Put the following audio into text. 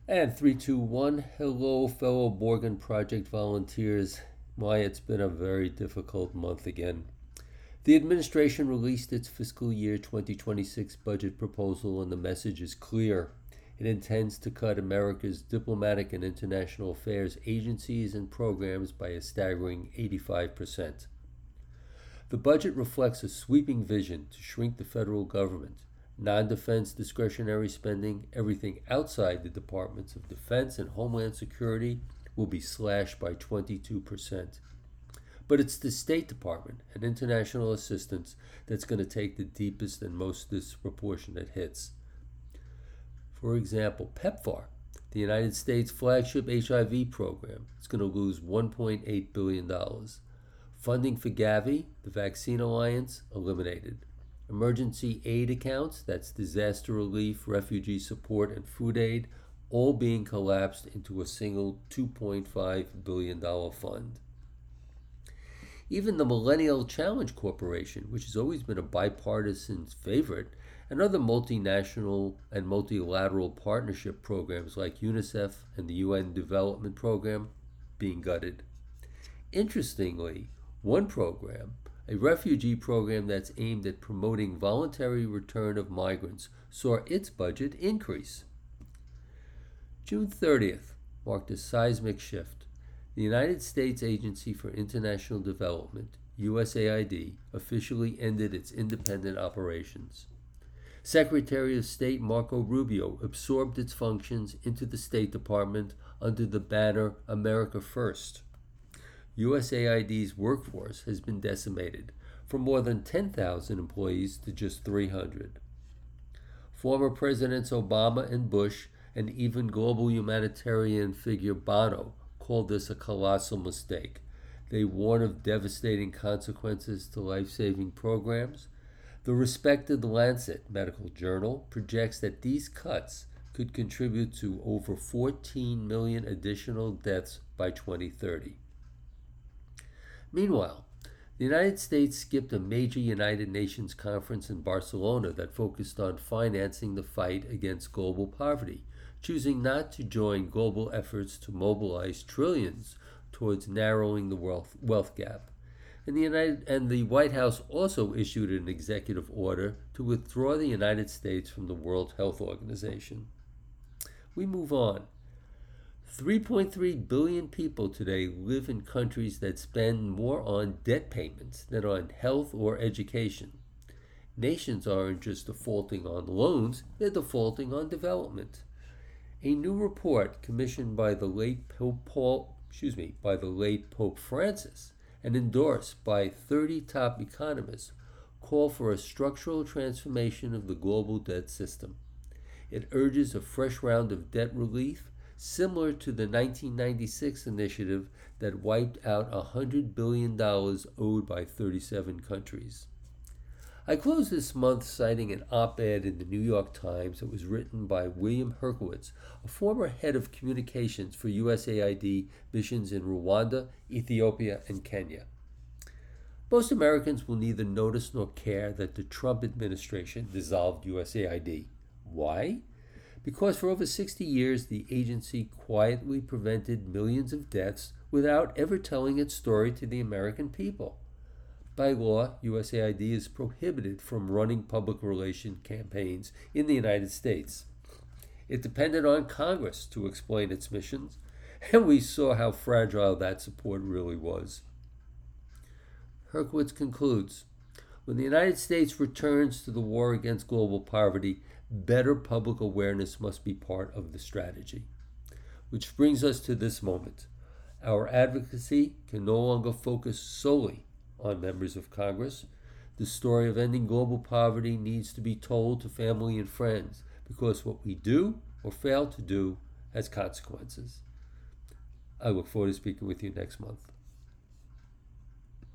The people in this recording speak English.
And 321, hello, fellow Morgan Project volunteers. Why, it's been a very difficult month again. The administration released its fiscal year 2026 budget proposal, and the message is clear. It intends to cut America's diplomatic and international affairs agencies and programs by a staggering 85%. The budget reflects a sweeping vision to shrink the federal government. Non-defense discretionary spending, everything outside the Departments of Defense and Homeland Security, will be slashed by 22%. But it's the State Department and international assistance that's going to take the deepest and most disproportionate hits. For example, PEPFAR, the United States flagship HIV program, is going to lose $1.8 billion. Funding for Gavi, the Vaccine Alliance, eliminated. Emergency aid accounts, that's disaster relief, refugee support, and food aid, all being collapsed into a single $2.5 billion fund. Even the Millennial Challenge Corporation, which has always been a bipartisan favorite, and other multinational and multilateral partnership programs like UNICEF and the UN Development Program, being gutted. Interestingly, one program, a refugee program that's aimed at promoting voluntary return of migrants, saw its budget increase. June 30th marked a seismic shift. The United States Agency for International Development, USAID, officially ended its independent operations. Secretary of State Marco Rubio absorbed its functions into the State Department under the banner America First. USAID's workforce has been decimated from more than 10,000 employees to just 300. Former Presidents Obama and Bush, and even global humanitarian figure Bono, called this a colossal mistake. They warn of devastating consequences to life-saving programs. The respected Lancet medical journal projects that these cuts could contribute to over 14 million additional deaths by 2030. Meanwhile, the United States skipped a major United Nations conference in Barcelona that focused on financing the fight against global poverty, choosing not to join global efforts to mobilize trillions towards narrowing the wealth gap. And the White House also issued an executive order to withdraw the United States from the World Health Organization. We move on. 3.3 billion people today live in countries that spend more on debt payments than on health or education. Nations aren't just defaulting on loans, they're defaulting on development. A new report commissioned by the late Pope Francis and endorsed by 30 top economists call for a structural transformation of the global debt system. It urges a fresh round of debt relief similar to the 1996 initiative that wiped out $100 billion owed by 37 countries. I close this month citing an op-ed in the New York Times that was written by William Herkowitz, a former head of communications for USAID missions in Rwanda, Ethiopia, and Kenya. Most Americans will neither notice nor care that the Trump administration dissolved USAID. Why? Because for over 60 years, the agency quietly prevented millions of deaths without ever telling its story to the American people. By law, USAID is prohibited from running public relation campaigns in the United States. It depended on Congress to explain its missions, and we saw how fragile that support really was. Herkowitz concludes, when the United States returns to the war against global poverty, better public awareness must be part of the strategy. Which brings us to this moment. Our advocacy can no longer focus solely on members of Congress. The story of ending global poverty needs to be told to family and friends, because what we do or fail to do has consequences. I look forward to speaking with you next month.